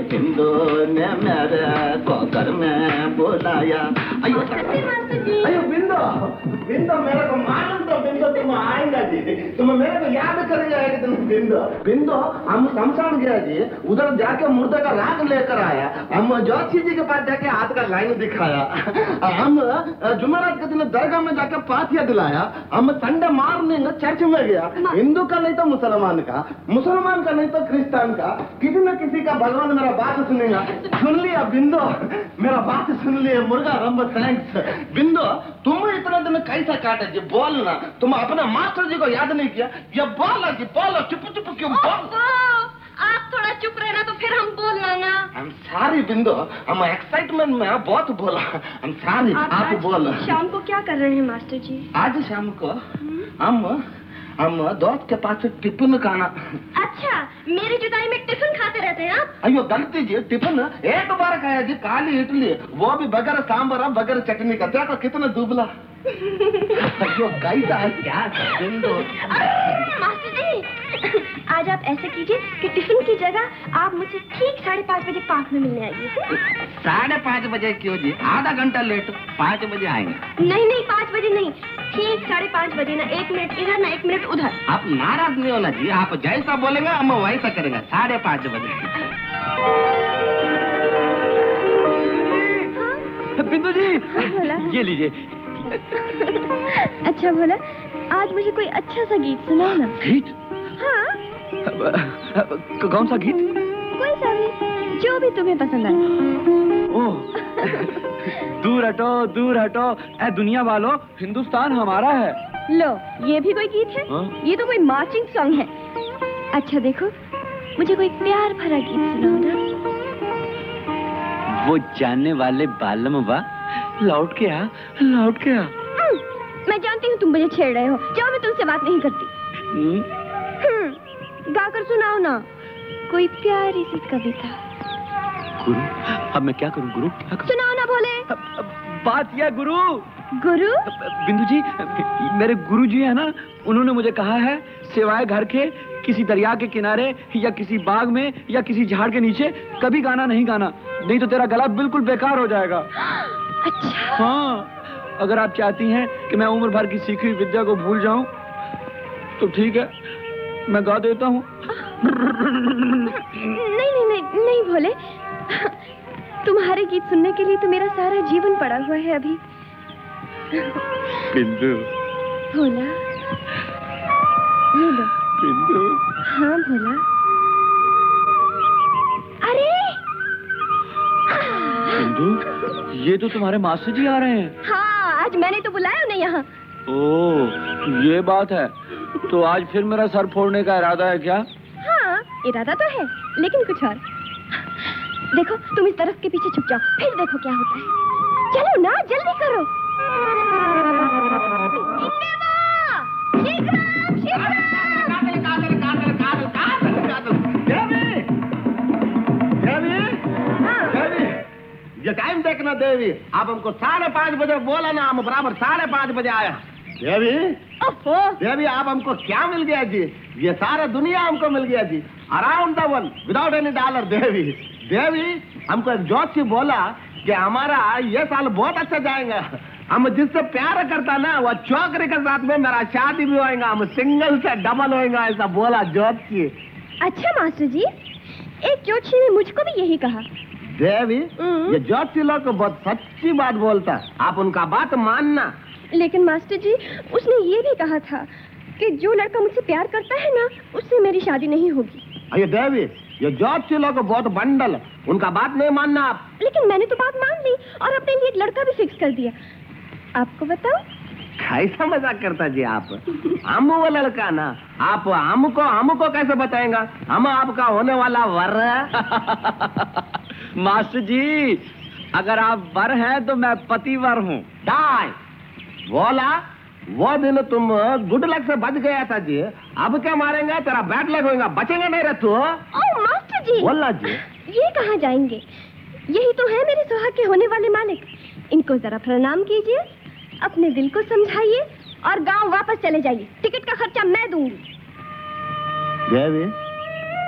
बिंदु ने मेरे को घर में बुलाया। अयो अयो बिंदु, बिंदु मेरे को मालूम तो बिंदु तुम आएगा जी, तुम मेरे को याद करेगा एक दिन बिंदु। बिंदु हम शमशान गया जी, उधर जाके मुर्दे का राग लेकर आया, हम जोशी जी के पास जाके हाथ का लाइन दिखाया, हम जुमेरात के दिन दरगाह में जाकर पातिया दिलाया, हम संडे मॉर्निंग चर्च में गया, हिंदू का नहीं तो मुसलमान का, मुसलमान का नहीं तो क्रिश्चियन का, किसी न किसी का भगवान मेरा बात सुनेगा। सुन लिया बिंदु, मेरा बात सुन लिया मुर्गा रंब थैंक्स। बिंदु तुम इतना दिन कैसा काटे जी, बोलना, तुम अपने मास्टर जी को याद नहीं किया, ये बोला जी, बोलो, चुप चुप क्यों बोल। आप थोड़ा चुप रहना तो फिर हम बोलना ना। हम सारी बिंदु, हम एक्साइटमेंट में बहुत बोला, हम सारी आप बोल। शाम को क्या कर रहे हैं मास्टर जी? आज शाम को हम दोस्त के पास टिफिन खाना। अच्छा, मेरी जुदाई में टिफिन खाते रहते हैं आप? अयो गलती जी, टिफिन एक बार खाया जी, काली इडली, वो भी बगैर सांबर बगैर चटनी का, देखो कितना दुबला। अयो कैसा है क्या बिंदु। मास्टर जी, आज आप ऐसे कीजिए कि टिफिन की जगह आप मुझे ठीक 5:30 बजे पार्क में मिलने आइए। 5:30 बजे क्यों जी, आधा घंटा लेट, 5 बजे आएंगे। नहीं 5 बजे नहीं, ठीक 5:30 बजे ना, 1 मिनट इधर ना 1 मिनट उधर। आप नाराज नहीं होना जी, आप जैसा बोलेंगे हम वैसा करेंगे। 5:30 बजे। बिंदु जी, ये लीजिए। अच्छा भोला, आज मुझे कोई अच्छा सा गीत सुनाओ ना। गीत? हाँ। कौन सा गीत? कोई सा भी, जो भी तुम्हें पसंद आए। ओह, दूर हटो, ऐ दुनिया वालों, हिंदुस्तान हमारा है। लो, ये भी कोई गीत है? ये तो कोई मार्चिंग सॉन्ग है। अच्छा देखो, मुझे कोई प्यार भरा गीत सुनाओ ना। वो जानने वाले बालम बा, लौट के आ। मैं जानती हूँ तुम मुझे छेड़ रहे हो, जाओ, मैं तुमसे बात नहीं करती। गाकर सुनाओ ना कोई प्यारी सी कविता। गुरु, अब मैं क्या करूं गुरु, क्या करूं? सुनाओ ना भोले। बात यह गुरु। बिंदु जी, मेरे गुरु जी है ना, उन्होंने मुझे कहा है सिवाय घर के किसी दरिया के किनारे या किसी बाग में या किसी झाड़ के नीचे कभी गाना नहीं गाना, नहीं तो तेरा गला बिल्कुल बेकार हो जाएगा। अच्छा। हाँ, अगर आप चाहती हैं कि मैं उम्र भर की सीखी हुई विद्या को भूल जाऊं तो ठीक है, मैं गा देता हूँ। नहीं भोले, तुम्हारे गीत सुनने के लिए तो मेरा सारा जीवन पड़ा हुआ है अभी। बिंदु। भोला, ये लो। बिंदु। हाँ भोला। अरे बिंदु, ये तो तुम्हारे मास्टर जी आ रहे हैं। हाँ, आज मैंने तो बुलाया उन्हें यहाँ। ओह, ये बात है। तो आज फिर मेरा सर फोड़ने का इरादा है क्या? हाँ, इरादा तो है, लेकिन कुछ और। देखो, तुम इस तरफ के पीछे छुप जाओ, फिर देखो क्या होता है। चलो ना, जल्दी करो। ये टाइम देखना देवी, आप हमको 5:30 बजे बोला ना, हम बराबर 5:30 बजे आया। देवी आप हमको क्या मिल गया जी, ये सारा दुनिया हमको मिल गया जी, around the world without any dollar. देवी हमको एक जोशी बोला कि हमारा ये साल बहुत अच्छा जाएगा, हम जिससे प्यार करता ना वो चौकरी के साथ में मेरा शादी भी होएगा, हम सिंगल से डबल होएगा, ऐसा बोला जोशी। अच्छा मास्टर जी, एक जोशी ने मुझको भी यही कहा। देवी ये जोशी लोग तो बहुत सच्ची बात बोलता है, आप उनका बात मानना। लेकिन मास्टर जी, उसने ये भी कहा था कि जो लड़का मुझसे प्यार करता है ना, उससे मेरी शादी नहीं होगी। अरे देवी, ये जोशी लोग बहुत बंडल, उनका बात नहीं मानना आप। लेकिन मैंने तो बात मान ली और अपने लिए एक लड़का भी फिक्स कर दिया। आपको बताओ? कैसा मजाक करता जी आप, हम वो लड़का ना, आप हमको कैसे बताएंगा, हम आपका होने वाला वर है। मास्टर जी, अगर आप वर हैं तो मैं पतिवर हूँ। डाय बोला, वो दिन तुम गुड लक से बच गया था जी, अब क्या मारेंगे, तेरा बैड लक होगा, बचेंगे नहीं रहते हो। ओह मास्टर जी, बोला जी, ये कहाँ जाएंगे, यही तो है मेरे सुहाग के होने वाले मालिक। इनको जरा प्रणाम कीजिए, अपने दिल को समझाइए और गांव वापस चले जाइए। टिकट का खर्चा मैं दूंगी। देवी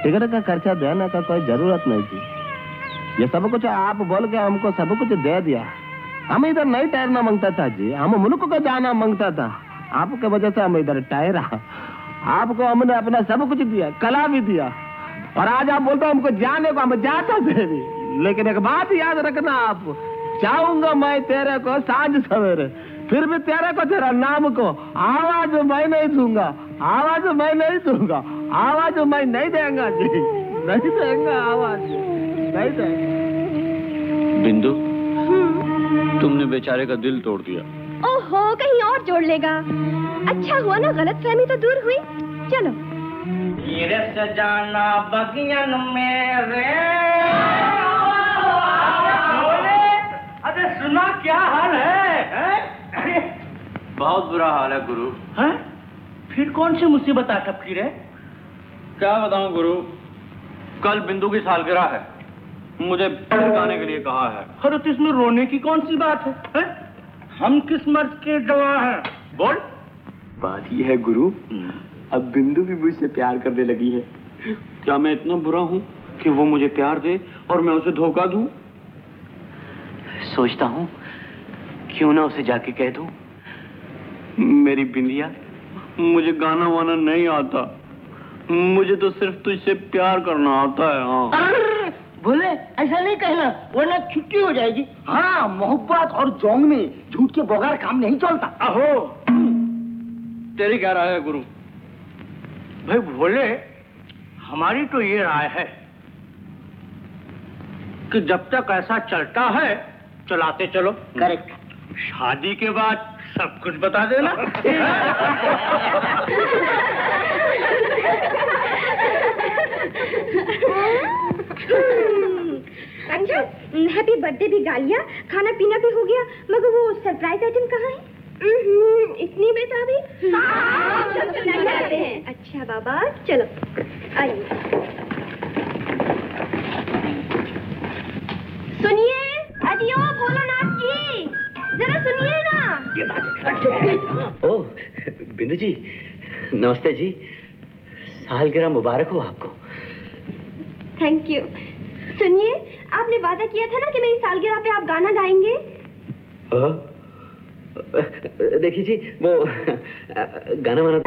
टिकट का खर्चा देने का कोई जरूरत नहीं थी। ये सब कुछ आप बोल के हमको सब कुछ दे दिया। हम इधर नहीं ठहरना मांगता था जी, हम मुल्क को जाना मांगता था। आपके वजह से हम इधर ठहरा। आपको हमने अपना सब कुछ दिया, कला भी दिया, और आज आप बोलते हो हमको जाने को, हम जाता थे भी। लेकिन एक बात याद रखना, आप चाहूंगा मैं तेरे को सांझ सवेरे, फिर भी तेरे को तेरा नाम को आवाज मैं नहीं दूंगा, आवाज मैं नहीं दूंगा, आवाज मैं नहीं देंगा जी, नहीं देंगा आवाज, नहीं देंगा। बिंदु, तुमने बेचारे का दिल तोड़ दिया। ओहो, कहीं और जोड़ लेगा। अच्छा हुआ ना, गलतफहमी तो दूर हुई। चलो। हीरे से जाना बगियन मेरे। अरे सुना, क्या हाल है? अरे बहुत बुरा हाल है गुरु। हैं? फिर कौन सी मुसीबत आ टपकी रे? क्या बताऊं गुरु, कल बिंदु की सालगिरह है, मुझे गाने के लिए कहा है। अरे तो इसमें रोने की कौन सी बात है? हम किस मर्द के गवाह हैं? बोल। बात ये है गुरु, अब बिंदु भी मुझसे प्यार करने लगी है। क्या मैं इतना बुरा हूँ कि वो मुझे प्यार दे और मैं उसे धोखा दूं? सोचता हूँ क्यों ना उसे जाके कह दूं, मेरी बिंदिया, मुझे गाना वाना नहीं आता, मुझे तो सिर्फ तुझसे प्यार करना आता है। हाँ बोले, ऐसा नहीं कहना वरना छुट्टी हो जाएगी। हाँ, मोहब्बत और जोंग में झूठ के बगैर काम नहीं चलता। अहो, तेरी क्या राय है गुरु? भाई बोले, हमारी तो ये राय है कि जब तक ऐसा चलता है चलाते चलो। करेक्ट। शादी के बाद सब कुछ बता देना। अच्छा, हैप्पी बर्थडे भी गा लिया, खाना पीना भी हो गया, मगर वो सरप्राइज आइटम कहाँ है? इतनी बेताबी। अच्छा बाबा, चलो आइए। सुनिए, अजियो भोलानाथ जी, जरा सुनिए ना। ओह बिंदु जी, नमस्ते जी, सालगिरह मुबारक हो आपको। Thank you. सुनिए, आपने वादा किया था ना कि मेरी सालगिरह पे आप गाना गाएंगे। देखिए जी, वो गाना वाना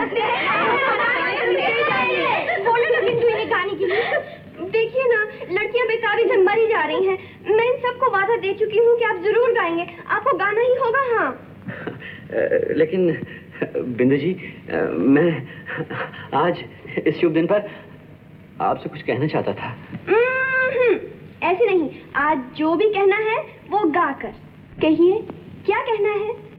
बोलो ना बिंदु, इन्हें गाने के लिए। देखिए ना, लड़कियां बेताबी से मरी जा रही हैं। मैं इन सबको वादा दे चुकी हूँ कि आप जरूर गाएंगे, आपको गाना ही होगा। हाँ लेकिन बिंदु जी, मैं आज इस शुभ दिन पर आपसे कुछ कहना चाहता था। ऐसे नहीं, आज जो भी कहना है वो गाकर कहिए। क्या कहना है?